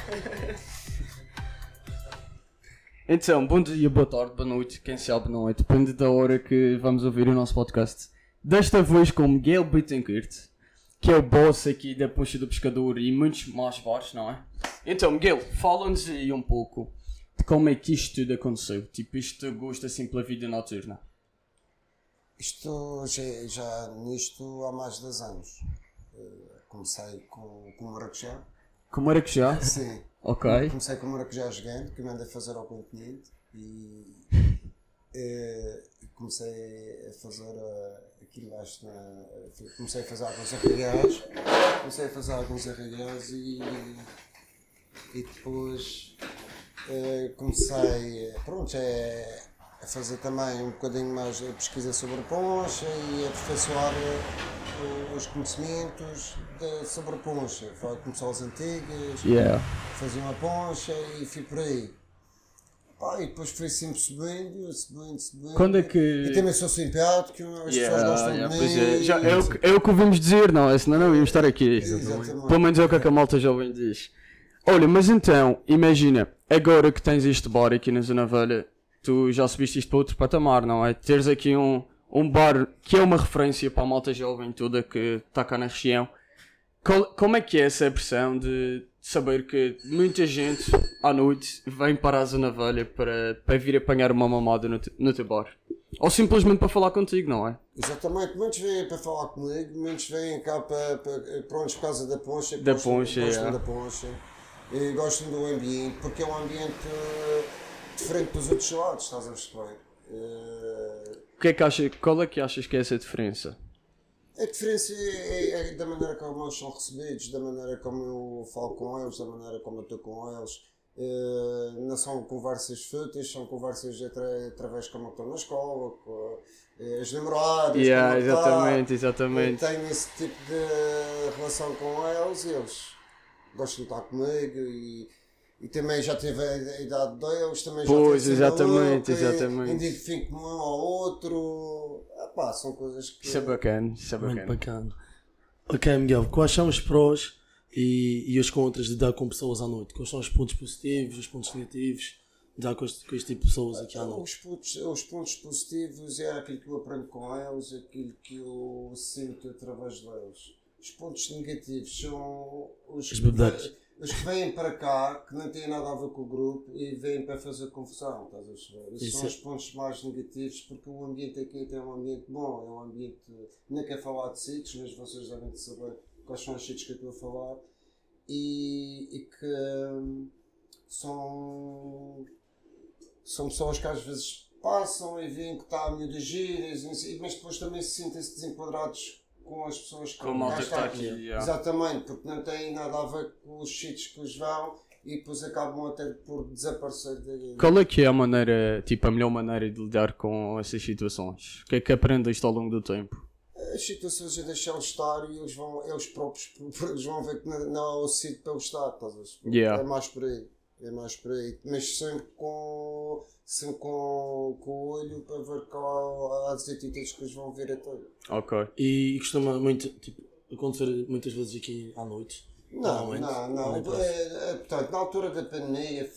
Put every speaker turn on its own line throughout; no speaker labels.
Então, bom dia, boa tarde, boa noite, quem sabe não é, depende da hora que vamos ouvir o nosso podcast. Desta vez com Miguel Bittencourt, que é o boss aqui da Poncha do Pescador e muitos mais bares, não é? Então, Miguel, fala-nos aí um pouco de como é que isto tudo aconteceu, tipo, isto gosto assim pela vida noturna.
Isto já nisto há mais de 10 anos. Comecei com maracujá.
Com maracujá?
Sim.
Ok.
Comecei com maracujá gigante, que mandei fazer ao continente e comecei a fazer aquilo acho comecei a fazer alguns arraiais e depois comecei a fazer também um bocadinho mais de pesquisa sobre a poncha e a aperfeiçoar os conhecimentos sobre a poncha. Começou as antigas, fazia uma poncha e fui por aí. E depois fui sempre subindo.
Quando é que...
E também sou simpático, as pessoas gostam de mim.
Pois é. Já é o que ouvimos dizer, não é? Senão não íamos estar aqui.
Exatamente.
Pelo menos é o que a malta jovem diz. Olha, mas então, imagina, agora que tens este bar aqui na Zona Velha, tu já subiste isto para outro patamar, não é? Teres aqui um bar que é uma referência para a malta jovem toda que está cá na região. Como é que é essa pressão de saber que muita gente à noite vem para a Zona Velha para vir apanhar uma mamada no teu bar? Ou simplesmente para falar contigo, não é?
Exatamente, muitos vêm para falar comigo, muitos vêm cá por causa da poncha, gostam da poncha e gostam do ambiente, porque é um ambiente diferente dos outros lados, estás a perceber?
Qual é que achas que é essa diferença?
A diferença é da maneira como eles são recebidos, da maneira como eu falo com eles, da maneira como eu estou com eles. Não são conversas fúteis, são conversas através como eu estou na escola, com as namoradas.
Exatamente.
Tenho esse tipo de relação com eles e eles gostam de estar comigo e também já tive a idade deles, também já tive
exatamente.
Identifico-me um ao outro. São coisas que...
Isso é bacana.
Muito bacana. Ok, Miguel, quais são os prós e os contras de dar com pessoas à noite? Quais são os pontos positivos, os pontos negativos de dar com este tipo de pessoas aqui à noite?
Os pontos positivos é aquilo que eu aprendo com eles, aquilo que eu sinto através deles. Os pontos negativos são os que vêm para cá, que não têm nada a ver com o grupo e vêm para fazer confusão, estás a perceber? Esses são os pontos mais negativos, porque o ambiente aqui tem um ambiente bom, é um ambiente, não quero falar de sítios, mas vocês devem de saber quais são os sítios que eu estou a falar, e que são pessoas que às vezes passam e veem que está a miúdas gírias, mas depois também se sentem-se desenquadrados com as pessoas que
está aqui.
Exatamente, porque não tem nada a ver com os sítios que os vão e depois acabam até por desaparecer.
Qual é que é a melhor maneira de lidar com essas situações? O que é que aprendeste ao longo do tempo?
As situações é deixá-los estar e eles próprios vão ver que não há o sítio para eles estar, estás a ver? É mais por aí. Mas sempre com o olho para ver qual as atitudes que eles vão vir a ter.
Ok.
E costuma muito, acontecer muitas vezes aqui à noite?
Não. Portanto, na altura da pandemia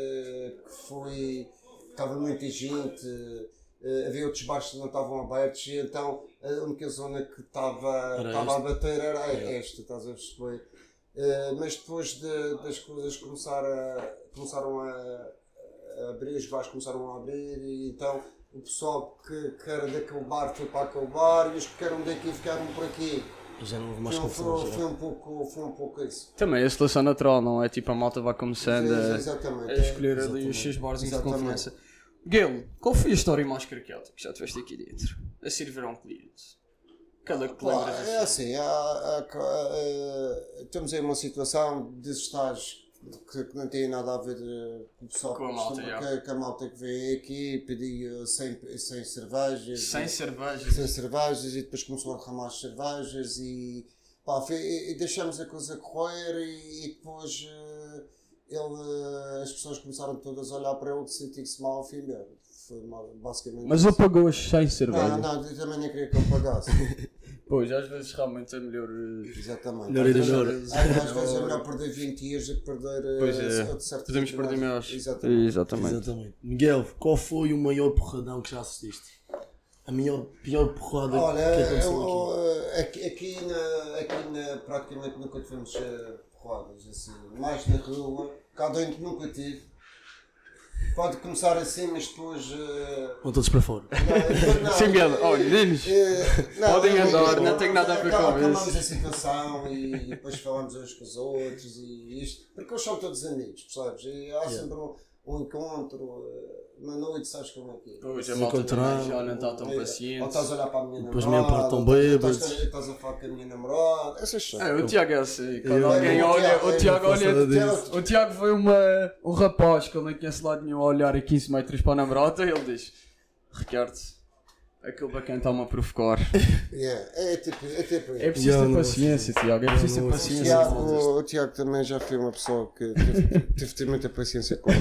estava muita gente, havia outros bares que não estavam abertos e então a única zona que estava a bater era esta, estás a perceber? Mas depois das coisas começaram a abrir, os bares começaram a abrir e então o pessoal que era daquele bar foi para aquele bar e os que eram daqui ficaram por aqui.
E já não houve mais confusão.
Foi um pouco isso.
Também é a seleção natural, não é? Tipo, a malta vai começando a escolher ali os seus barzinhos de confiança. Miguel, qual foi a história mais caricato que já tiveste aqui dentro? A servir a um cliente? Aquela que lembras assim?
É assim, temos aí uma situação desses estágios que não tem nada a ver com o pessoal
com a malta,
que a malta que veio aqui pediu 100 cervejas.
100 cervejas?
100 cervejas e depois começou a derramar as cervejas e deixamos a coisa correr e depois as pessoas começaram todas a olhar para ele e sentir-se mal ao fim dele. Foi basicamente.
Mas ele pagou as 100 cervejas?
Não, eu também nem queria que ele pagasse.
Pois, às vezes realmente é melhor.
Exatamente.
Melhor ir
Às
melhor.
vezes é melhor perder 20 dias do que perder
Pois é,
certo
podemos
tipo de
perder
mais.
melhores.
Exatamente.
Exatamente.
Exatamente. Miguel, qual foi o maior porradão que já assististe? A pior porrada
Olha,
que aconteceu aqui?
aqui praticamente nunca tivemos porradas assim, mais na rua, cá dentro nunca tive. Pode começar assim, mas depois.
Vão todos para fora.
Sem medo, olha, meninos, podem andar, não tem nada a ver com
acalmamos
isso.
a situação e depois falamos uns com os outros e isto. Porque eles são todos amigos, percebes? E há sempre um encontro, uma noite, sabes como é que é?
Pois, a
Se
malta
encontrar,
também já não está tão
Ou
paciente.
estás a olhar para a minha
Depois
namorada,
meia parte tão
ou
bêbados.
estás a falar com a minha namorada, essas coisas.
O Tiago é assim, quando
Eu-
alguém
o
olha,
Tiago-
o Tiago olha,
disso.
o Tiago foi um rapaz que ele não conhece lado nenhum a olhar a 15 metros para a namorada e ele diz: Ricardo, aquele bacana está-me a provocar.
É tipo
É preciso
Já
ter
não-
paciência, Tiago, é preciso ter
não-
paciência.
o Tiago também já foi uma pessoa que teve de ter muita paciência com ele.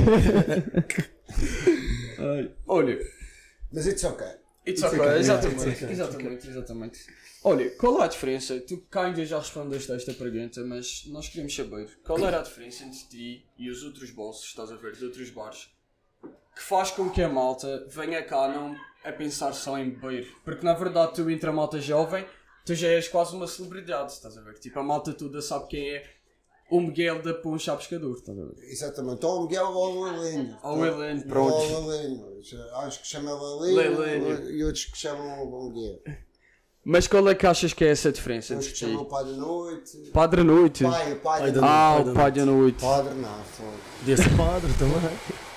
Olha,
Mas it's ok.
it's okay, exatamente,
it's okay.
exatamente. Olha, qual é a diferença? Tu cá ainda já respondeste a esta pergunta, mas nós queremos saber qual era a diferença entre ti e os outros bosses, estás a ver, de outros bares, que faz com que a malta venha cá não a pensar só em beber. Porque na verdade tu entre a malta jovem, tu já és quase uma celebridade, estás a ver? Tipo, a malta toda sabe quem é o Miguel da Poncha a Pescador, estás a ver?
Exatamente. Ou o Miguel ou o Heleno.
Ou o Heleno, pronto.
Ou o Heleno. Acho que chama o Heleno
Heleno.
e outros que chamam o Miguel.
Mas qual é que achas que é essa diferença
Uns
entre
que
ti?
chamam o Pai da Noite.
Padre à noite?
O pai
Pai
da
da
Noite.
Ah,
Pai da
o pai da noite.
Padre não, foi.
Podia ser padre também.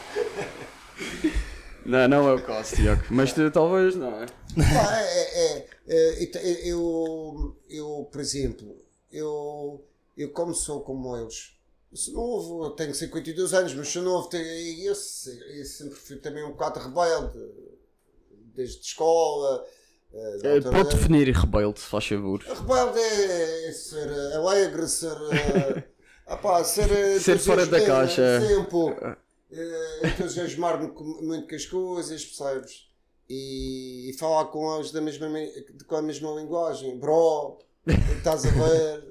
Não é o caso, Tiago. Mas tu talvez não é.
Pá, eu, por exemplo, eu como sou como eles, sou novo, tenho 52 anos, mas sou novo, eu sempre fui também um bocado rebelde, desde escola. da altura
Pode
da-
definir rebelde, se faz favor.
Rebelde é ser alegre, ser.
Ser fora da caixa.
Sim, um pouco. Entusiasmar-me muito com as coisas, percebes? E falar com eles com a mesma linguagem. Bro, estás a ver?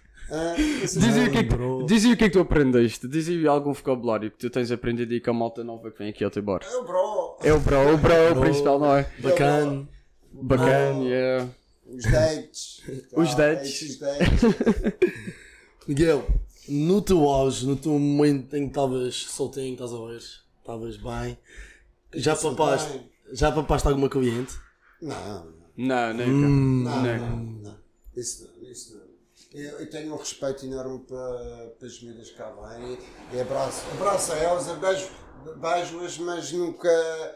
Dizem o que é que tu aprendeste. Dizem algum vocabulário que tu tens aprendido aí com a malta nova que vem aqui ao teu bar.
É o bro.
É o bro é o principal, não é?
Bacana.
Bacana, yeah.
Os dates.
Os dates.
Os dates.
Miguel, no teu auge, no teu momento em que estavas solteiro, estás a ver? Estavas bem. Já papaste alguma cliente?
Não,
Não, nem
não. Isso não. Eu tenho um respeito enorme para as miúdas que cá vêm e abraço a elas, beijo-as, mas nunca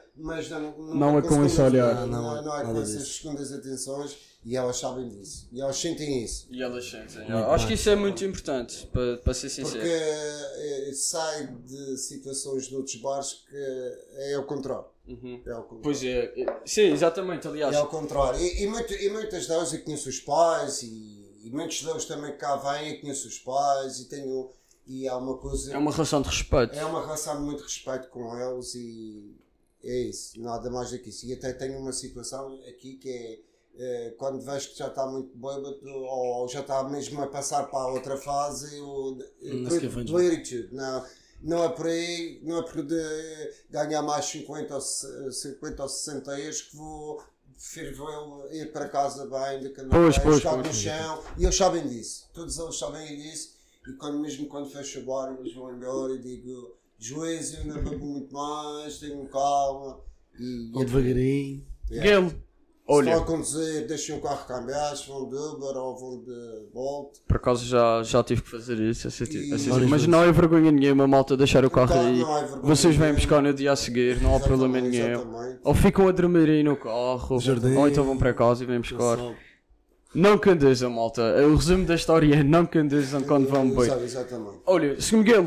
Não é com esse olhar.
Não é
nada
com essas
disso.
segundas atenções e elas sabem disso e elas sentem isso.
E elas sentem. Acho que isso é muito importante, para ser sincero.
Porque sai de situações de outros bares que é ao contrário. É ao contrário.
Pois é. Sim, exatamente, aliás.
É ao contrário. E muitas delas eu conheço os pais e muitos deles também cá vêm e conheço os pais e há uma coisa.
É uma relação de respeito.
É uma relação de muito respeito com eles e é isso, nada mais do que isso. E até tenho uma situação aqui que é quando vejo que já está muito bêbado ou já está mesmo a passar para a outra fase,
Não se quer ver.
do attitude. Não é por aí, não é por ganhar mais 50 ou 60 euros que vou prefiro ele ir para casa bem do que andar
Pois,
estar no
pois.
chão. E eles sabem disso, todos eles sabem disso. E mesmo quando fecho o bar, eles vão embora e digo: juízo, eu não bebo muito mais, tenho calma.
Vou devagarinho.
Miguel,
Se
olha,
estão a conduzir, deixem o carro cambiar, se vão de Uber ou vão de Bolt.
por acaso já tive que fazer isso,
E-
mas não é vergonha nenhuma, malta, deixar o carro aí.
Não há vergonha
Vocês vêm
nenhuma.
buscar no dia a seguir, não há problema nenhum.
Exatamente.
Ou ficam a dormir aí no carro,
Jardim.
ou então vão para casa e vêm buscar.
Sabe?
Não conduzam, malta. O resumo da história é não conduzam quando vão beber.
Exatamente.
Olha, Sr. Miguel,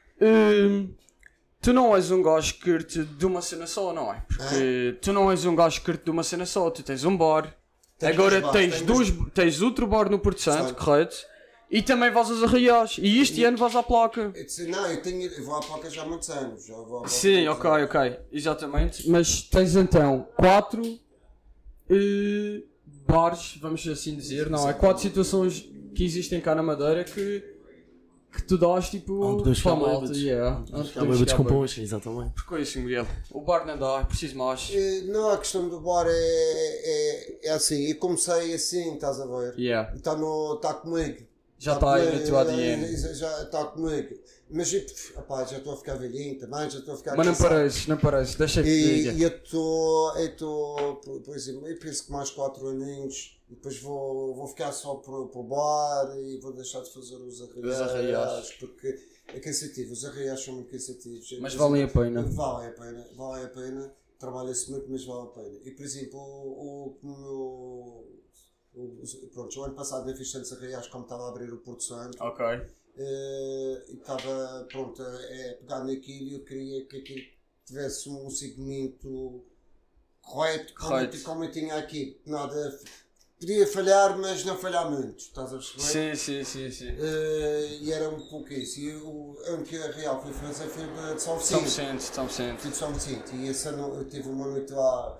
tu não és um gajo que curte de uma cena só, não é? Porque tu não és um gajo que curte de uma cena só, tu tens um bar,
Tens
agora
dois bares,
tens outro bar no Porto Santo,
Certo.
correto? E também vais aos Arraiais, e este ano vais à placa.
Não, eu vou à placa já há muitos anos. Já vou à placa
Sim,
há muitos anos.
ok, exatamente. Mas tens então 4 bares, vamos assim dizer, não é? 4 situações que existem cá na Madeira que tu dás tipo
Onde
para a malta, yeah. Onde
Já bêbados com poncha, exatamente.
Porque é isso, Miguel. O bar não dá, é preciso mais.
Não, a questão do bar é assim, eu comecei assim, estás a ver?
Yeah.
Está comigo.
Já está aí no teu ADN.
Já está comigo. Mas opá, já estou a ficar velhinho também, já estou a ficar
Mas não
cansado.
não pareces, deixa que te
E
diga.
eu estou, por exemplo, eu penso que mais 4 aninhos e depois vou ficar só pro bar e vou deixar de fazer os arraiais porque é cansativo, os arraiais são muito cansativos.
Mas valem a pena.
Vale a pena, trabalha-se muito, mas vale a pena. E por exemplo, pronto, o ano passado eu fiz tantos arraiais como estava a abrir o Porto Santo.
Ok.
E estava pronto a pegar naquilo e eu queria que aquilo tivesse um segmento correto. Como eu tinha aqui. Nada, podia falhar, mas não falhar muito, estás a perceber?
Sim.
E era um pouco isso. E o ano que a Real foi fazer foi de São Vicente.
São Vicente.
Fui de São Vicente. E esse ano eu tive uma noite lá.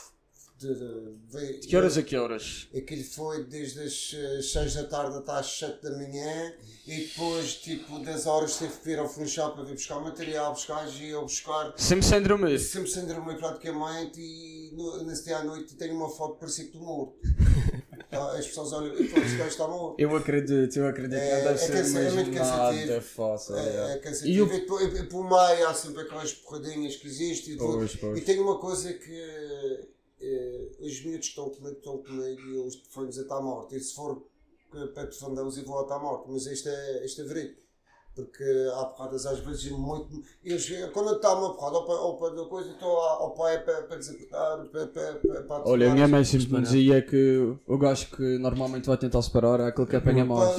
De que horas a que horas?
Aquilo foi desde as 6 da tarde até às 7 da manhã e depois, tipo, 10 horas teve que vir ao Funchal para vir buscar material, e eu buscar.
Sempre sem dormir.
Sempre sem dormir praticamente e nesse dia à noite tenho uma foto parecida do morto. As pessoas olham e falam, este gajo está morto.
Eu acredito, não deve ser
muito
mesmo
cansativo.
nada fácil.
É cansativo. E por meio há sempre aquelas porradinhas que existem e tem uma coisa que os miúdos estão comigo e eu vou dizer está morto. E se for para defendê-los eu vou estar morto. Mas isto é verídico. Porque há porradas às vezes muito. Quando eu estou uma porrada ou para coisa, eu estou ao pai para desapertar.
Olha, a minha mãe sempre me dizia que o gajo que normalmente vai tentar separar é aquele que apanha mal.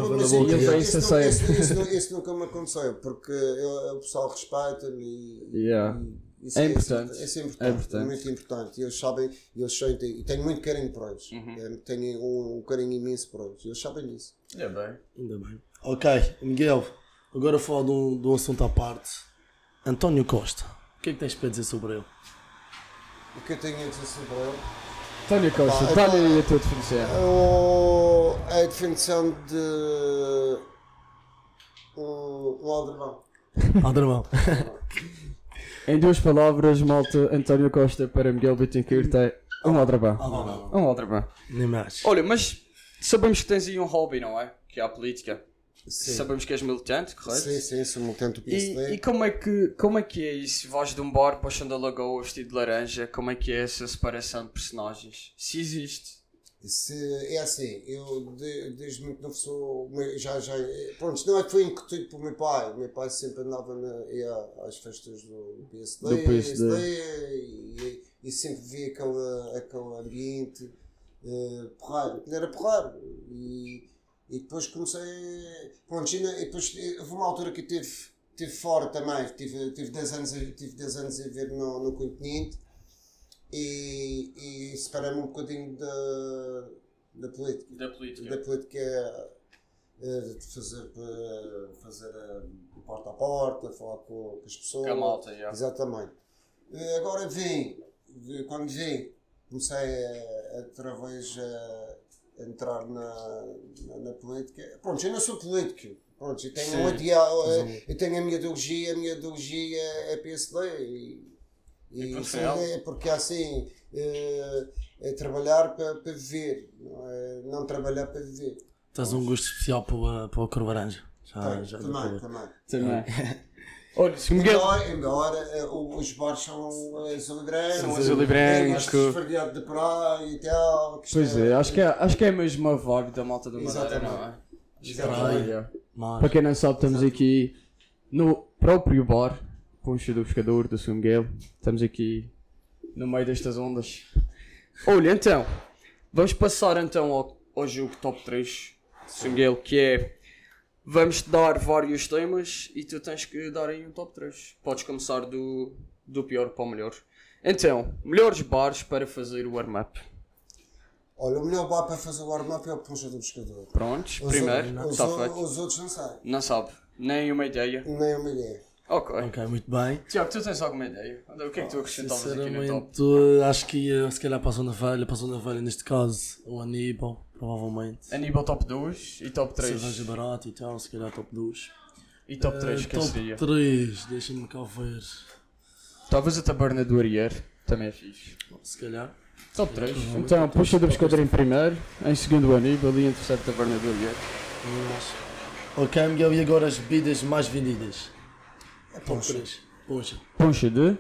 Isso nunca me aconteceu, porque o pessoal respeita-me e. Isso
é importante.
Isso é importante, é muito importante. Eles sabem, eles sentem, e tenho muito carinho por eles. Tenho um carinho imenso por eles. Eles sabem disso.
Ainda bem. Ok, Miguel, agora falar de um assunto à parte. António Costa, o que é que tens para dizer sobre ele?
O que eu tenho a dizer sobre ele?
António Costa, dá-lhe aí a tua definição.
A definição de um aldrabão.
Aldrabão.
Em 2 palavras, malta, António Costa para Miguel Bittencourt é um aldrabão. Um aldrabão.
Nem mais.
Olha, mas sabemos que tens aí um hobby, não é? Que é a política.
Sim.
Sabemos que és militante, correto?
Sim, sou militante do PSD.
E como é que é isso? Vais de um bar para o chão da lagoa vestido de laranja, como é que é essa separação de personagens? Se existe.
É assim, eu desde muito novo sou. Pronto, não é que foi incutido pelo meu pai. O meu pai sempre andava ia às festas do PSD. E sempre via aquele ambiente porreiro. Ele era porreiro. E depois comecei. Pronto, e depois houve uma altura que eu estive fora também. Tive 10 anos a viver no continente. E separei-me um bocadinho da política. Da política de fazer porta a porta, falar com as pessoas.
Com a malta, já.
Exatamente. Agora quando vim, comecei outra vez a entrar na política. Pronto, eu não sou político. Pronto, eu tenho a minha ideologia é PSD porque assim é trabalhar para viver, não trabalhar para viver.
Tens um gosto especial para a cor laranja.
Também.
Olha, se Miguel...
Embora os bares são azul
e branco.
Esfardeado de praia e tal.
Pois é, acho que é mesmo uma vibe da malta do Madeira, não é? Para quem não sabe, estamos aqui no próprio bar Poncha do Pescador, do São Miguel. Estamos aqui no meio destas ondas. Olha, então, vamos passar então ao jogo top 3 do São Miguel, que é... Vamos-te dar vários temas e tu tens que dar aí um top 3. Podes começar do pior para o melhor. Então, melhores bares para fazer o warm-up.
Olha, o melhor bar para fazer o warm-up é o Poncha do Pescador.
Prontos, primeiro, está feito.
Os outros não sabem.
Não sabe, nem uma ideia.
Nem uma ideia.
Ok.
Ok, muito bem.
Tiago, tu tens alguma ideia? O que é que tu acrescentavas aqui no top?
Sinceramente, acho que ia se calhar para a zona velha neste caso, o Aníbal, provavelmente.
Aníbal top 2 e top 3.
Cerveja barata e tal, se calhar top 2.
E top 3, que seria?
Top 3, deixa-me cá ver.
Talvez a taberna do Arier, também é fixe.
Se calhar.
Top 3. Então, puxa do pescador em primeiro, em segundo o Aníbal e em terceiro a taberna do Arier.
Ok, Miguel, e agora as bebidas mais vendidas?
É
Top
poncha.
3. Poncha.
Poncha de?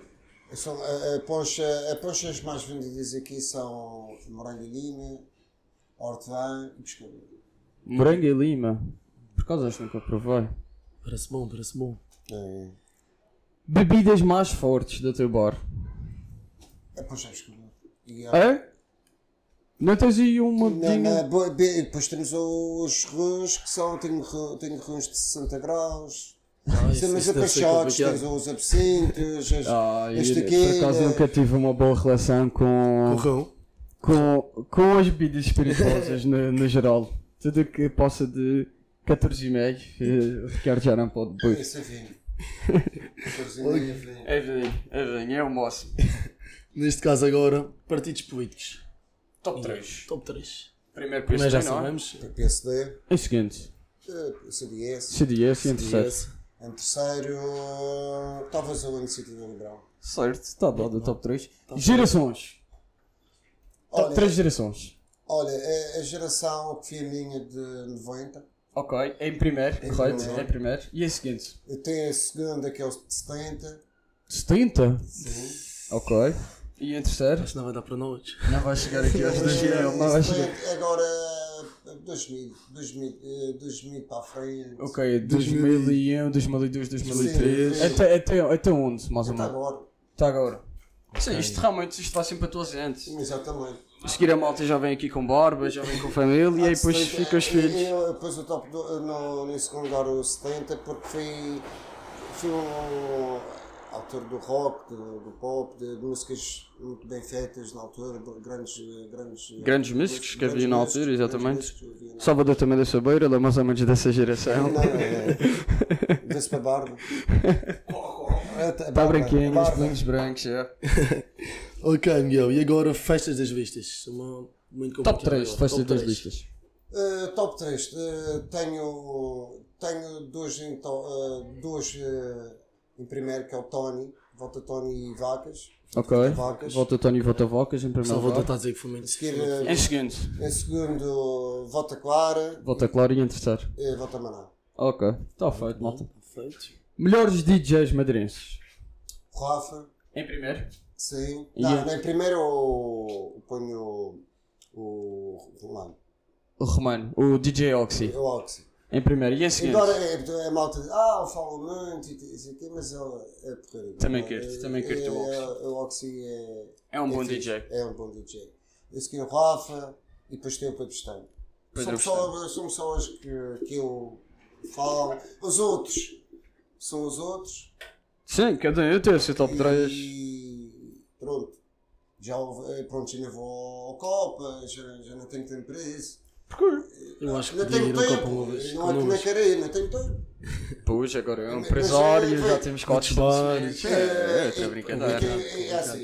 A ponchas mais vendidas aqui são morango e lima, hortelã e pescador.
Morango e lima. Por causa acho que nunca provei.
Parece bom, parece bom.
É,
Bebidas mais fortes do teu bar.
a poncha é pescador. E
É? Não tens aí uma
Não,
bebidinha?
depois temos os rões que são, tenho rões de 60 graus. Temos a pachotes, temos os absintos, as
Por
tequilas.
acaso nunca tive uma boa relação
Corrão.
com as bebidas espirituosas no geral. Tudo que possa de 14,5, o Ricardo já não pode beber.
Isso é vinho. 14,5 é vinho.
É vinho, é o moço.
Neste caso agora, partidos políticos.
Top 3.
Top 3.
Primeiro
Primeiro já
PSD, não é?
sabemos.
PSD,
Em seguinte,
CDS.
CDS e em terceiro.
CDS.
Em terceiro, talvez a Iniciativa Liberal.
Certo, está dado o top 3. Gerações. Top
Olha,
3 gerações.
Olha, a geração que foi a minha de 90.
Ok, em primeiro, correto?
primeiro.
Em primeiro. E em seguinte?
Eu tenho a segunda que é o de 70.
70?
Sim.
Ok. E em terceiro?
Acho que não vai dar para nós.
Não vai chegar aqui aos 2000, não vai chegar.
Agora 2000 para a frente.
Ok, 2001, 2002, 2003.
Sim.
Até onde, mais ou
Até
menos?
agora.
Está agora. Sim, isto realmente vai sempre a tua gente.
Exatamente.
A seguir a malta já vem aqui com barba, já vem com família e aí depois
70,
fica os filhos.
Depois o top no segundo lugar o 70 porque foi um autor do rock, do pop, de músicas muito bem feitas na altura,
Grandes músicos que havia na
músicos,
altura, exatamente.
grandes músicos que havia na-
Salvador também da Sabeira, ele é mais ou menos dessa geração.
Não, vê-se para a barba.
Está branquinho, os pelinhos brancos, é.
Ok, Miguel, e agora festas das vistas? Muito
Top
complicado
3,
agora.
festas
Top
das
3.
listas.
Top 3. Tenho dois em primeiro, que é o Tony. Volta Tony e Vacas.
Ok,
Vacas.
volta Tony e volta Vocas em
Só
primeiro
vou
lugar.
tentar dizer que foi muito.
Seguir,
Em segundo,
em segundo, Volta Clara
volta Clara e em terceiro.
e Volta Maná.
Ok, está feito, malta.
Perfeito.
Melhores DJs madeirenses.
Rafa,
Em primeiro.
sim.
E
Não,
eu?
em primeiro eu ponho o Romano.
O Romano, o DJ Oxy.
O Oxy.
Em primeiro. E em segundo.
Agora é malta diz, eu falo muito e isso aqui, mas é porcaria.
Também curto o Oxy.
O Oxy
É um bom
fixe,
DJ.
É um bom DJ. Eu segui o Rafa e depois tem o Pedro Estein.
Pedro
São pessoas que eu falo. Os outros são os outros.
Sim, cada um tem o seu top 3.
E pronto. Pronto, já não vou ao Copa, já não tenho tempo para isso.
Eu acho que
Não
podia
tenho
ir ao Copa
tempo.
uma vez.
Não é que na carreira, não tenho tempo.
Pois, agora é um
Mas
empresário,
é-
já temos 4
bares.
É brincadeira.
É assim,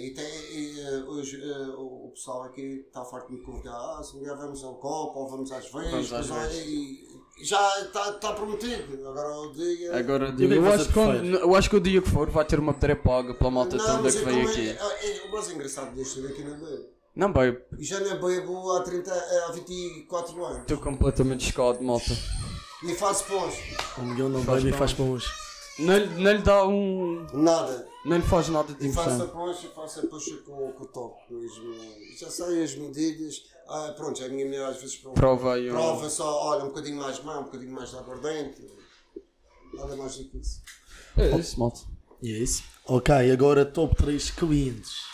hoje o pessoal aqui está farto de me convidar. Se um dia vamos ao Copa ou vamos às
Vamos
vezes.
às vezes.
E já está prometido. Agora o dia.
Agora,
E o que é que
eu
você
acho, eu acho que o dia que for vai ter uma matéria paga pela malta
Não,
toda
mas
que
eu
veio
também-
aqui.
O mais engraçado disto é que não bebo.
Não, bem,
E já não bebo há 24 anos.
estou completamente chocado, malta.
E faço pós.
O Miguel não bebe e faz pães.
Não lhe dá um.
Nada.
Não lhe faz nada de
E faço a
emoção.
poncha com o toque. Já sei as medidas. Pronto, a minha mulher às vezes
Prova aí.
prova só, olha, um bocadinho mais de mão, um bocadinho mais de aguardente. Nada mais do que isso.
É isso, malta.
E é isso. Ok, agora top 3 clientes.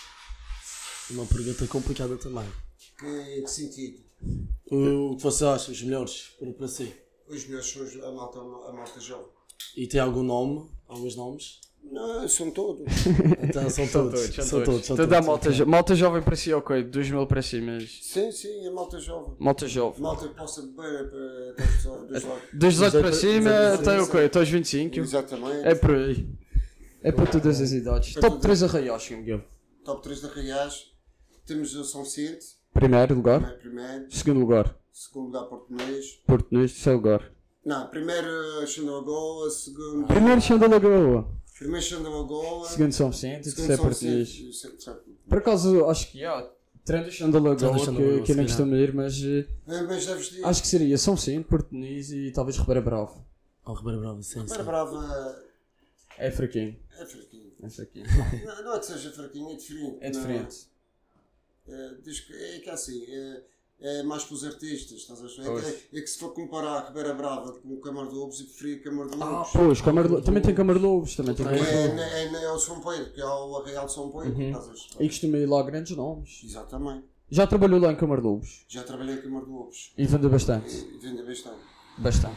Uma pergunta complicada também.
Que sentido?
O que você acha, os melhores para si?
Os meus são a malta jovem.
E tem algum nome? Alguns nomes?
Não, são todos.
Então são todos. São todos.
Toda a malta jovem para si, ok. 2000 para si, mas.
Sim, a malta jovem.
Malta jovem.
Malta que possa beber dos lados.
Dos 18 para
18
cima,
para
até
cima.
ok, até aos 25.
Exatamente.
É por aí. É para todas as idades. Top 3 arraiais, Miguel.
Top 3 de Arraiais. Temos o São Vicente.
Primeiro lugar.
Primeiro.
Segundo lugar.
Segundo lugar, Português.
Português, terceiro lugar.
Não, primeiro Xandalagoa. Segundo.
Primeiro Chão da Lagoa.
Primeiro Xandalagoa.
Segundo São Vicente e
Segundo
terceiro
São
Português.
Vicente.
Por acaso, acho que há. Tirando o Chão da Lagoa, que eu não costumo ir, mas
Mas deves dizer.
acho que seria São Vicente, Português e talvez Ribeira Brava.
Ao Ribeira Brava, sim.
Ribeira Brava
É fraquinho.
é fraquinho.
É fraquinho.
Não é que seja fraquinho, é diferente.
É diferente.
É que é assim, é mais para os artistas, estás a ver? É que se for comparar a Ribeira Brava com o Câmara de Lobos, eu preferia Câmara de Lobos.
Pois, também tem Câmara de Lobos, também tem
Porque
Câmara de Lobos.
é o São Pedro, que é o Arraial de São Pedro, estás a ver?
E costuma ir lá grandes nomes.
Exatamente.
Já trabalhou lá em Câmara de Lobos?
Já trabalhei em Câmara de Lobos.
E vende bastante.
E vende bastante.
Bastante.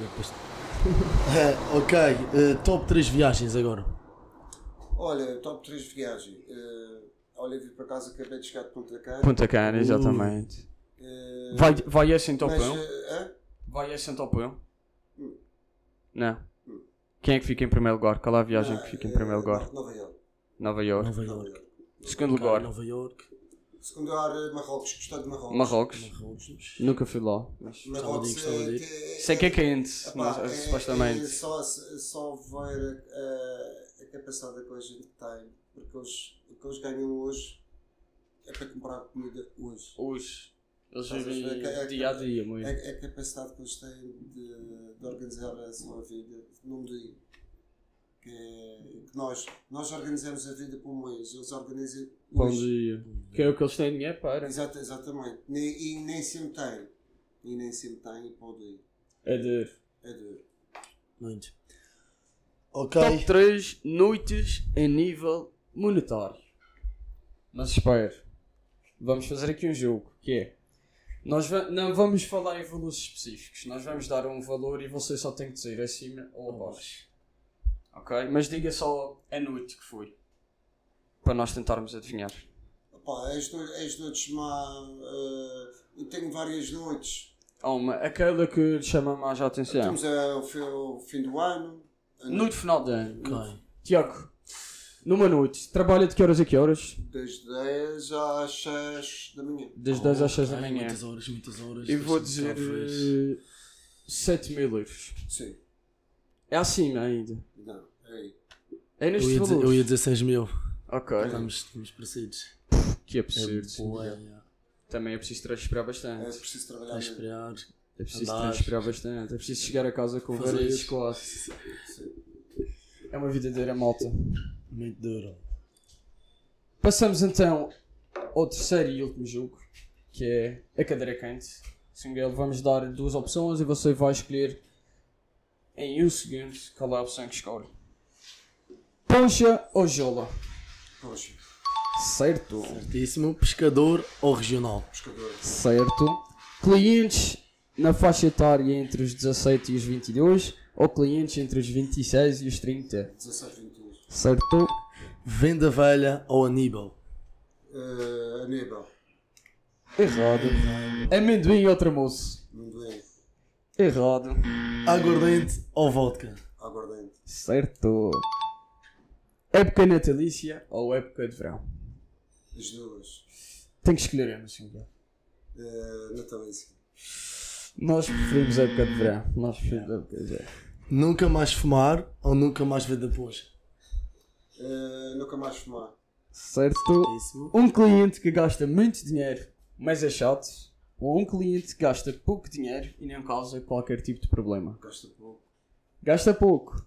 Ok, top 3 viagens agora.
Olha, top 3 de viagem. Olha, vim para casa, acabei de chegar de Punta Cana.
Punta Cana, exatamente. Vai esse em top 1? Vai esse em top 1? Não. Quem é que fica em primeiro lugar? Qual é a viagem que fica em primeiro lugar?
Nova Iorque.
Nova Iorque.
Nova Iorque.
Segundo lugar.
Nova Iorque.
Segundo lugar, Marrocos. Gostei de Marrocos.
Marrocos. Nunca fui lá. Mas
Marrocos
Gostava de ir.
sei que é quente, supostamente.
Só ver a capacidade que a gente tem, porque o que eles ganham hoje é para comprar comida hoje.
Hoje. Eles
Estás a
vivem
ver?
dia a dia, muito.
É a capacidade que eles têm de organizar a sua vida num dia. Que nós organizamos a vida por um mês, eles organizam
Bom
hoje.
dia. Que é o que eles têm dinheiro para.
Exatamente. E nem sempre tem. E pode ir.
É duro.
É duro.
Muito. Ok.
Top 3 noites em nível monetário. Mas espera. Vamos fazer aqui um jogo, que é... Nós não vamos falar em valores específicos. Nós vamos dar um valor e você só tem que dizer acima ou abaixo. Ok? Mas diga só a noite que foi. Para nós tentarmos adivinhar.
Opa, as noites eu tenho várias noites.
Aquela que lhe chama mais a atenção.
Temos o fim do ano.
Noite final de ano.
Ok.
Tiago, numa noite, trabalha de que horas a que horas?
Das 10 às 6 da manhã.
Das 10 às 6 da manhã.
Muitas horas.
E vou dizer 7 mil euros.
Sim.
É acima ainda.
Não, é aí.
É neste valor.
Eu ia dizer 6 mil.
Ok.
Estamos parecidos.
Que absurdo.
É
Também é preciso transpirar
É
bastante.
preciso trabalhar.
a esperar.
É preciso
andar.
transpirar bastante. É preciso chegar a casa com
Fazer
várias
isso.
classes. É uma verdadeira malta.
Muito duro.
Passamos então ao terceiro e último jogo, que é a cadeira quente. Miguel, vamos dar duas opções e você vai escolher em um segundo qual é a opção que escolhe. Poncha ou Jola?
Poxa,
Certo.
Certíssimo. Pescador ou regional?
pescador.
Certo. Clientes na faixa etária entre os 17 e os 22 ou clientes entre os 26 e os 30?
17, 22.
Certo.
Venda Velha ou Aníbal?
Aníbal.
Errado. Amendoim ou tramoço?
Amendoim.
Errado.
Aguardente ou vodka?
Aguardente.
Certo. Época natalícia ou época de verão?
As duas.
Tem que escolher uma, senhor.
Natalícia.
Nós preferimos a época de verão. Nós preferimos a época de verão.
Nunca mais fumar ou nunca mais ver da poncha?
Nunca mais fumar.
Certo.
Certíssimo.
Um cliente que gasta muito dinheiro, mas é chato. Ou um cliente que gasta pouco dinheiro e não causa qualquer tipo de problema.
Gasta pouco.
Gasta pouco.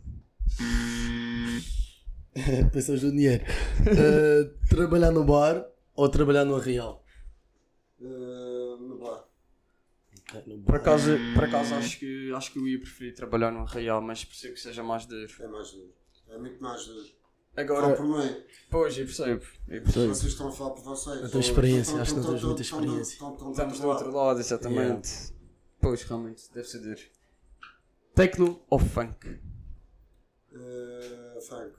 Pensas do dinheiro. Trabalhar no bar ou trabalhar no Arraial?
No bar.
Ok, no
Por
bar.
acaso acho que eu ia preferir trabalhar no Real, mas percebo que seja mais duro.
É mais duro. É muito mais duro.
Agora,
Fala por mim.
pois, eu percebo.
Vocês estão a falar por vocês.
Não tenho experiência, acho que não tens muita experiência.
Estamos do outro lado, exatamente. Pois, realmente, deve ser duro. Tecno ou funk?
Franco.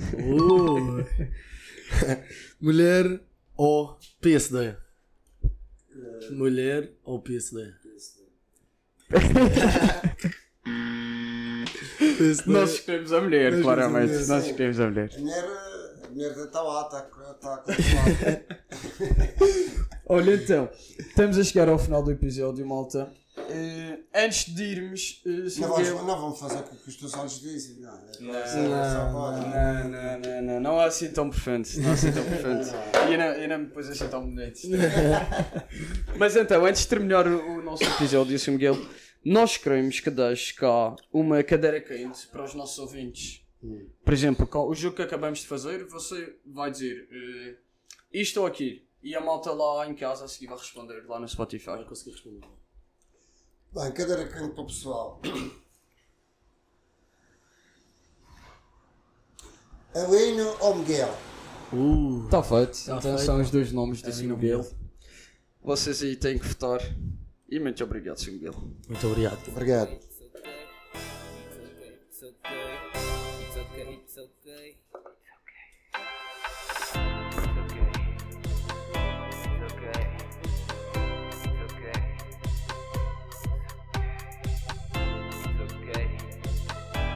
Mulher ou PSD? Mulher ou PSD?
Nós escolhemos a mulher,
Nós
claramente.
escolhemos a mulher,
Nós
sim.
escolhemos a mulher.
A mulher está lá, está controlada.
Olha, então, estamos a chegar ao final do episódio, malta. Antes de irmos,
Não vamos fazer o que os teus olhos dizem, não é?
não é assim tão profundo. Não é assim tão profundo. E não me pôs assim tão bonito. Mas então, antes de terminar o nosso episódio, Sr. Miguel, nós queremos que deixes cá uma cadeira quente para os nossos ouvintes. Por exemplo, o jogo que acabamos de fazer, você vai dizer isto ou aquilo. E a malta lá em casa a seguir vai responder lá no Spotify.
Vai conseguir responder.
Bem, cadeira quente para o pessoal. Alino ou Miguel?
Está feito. Então
feito.
são os dois nomes do Sr.
Alino
Miguel.
Miguel.
Vocês aí têm que votar. E muito obrigado, Sr. Miguel.
Muito obrigado.
Obrigado.
It's okay. It's okay. It's okay. It's okay.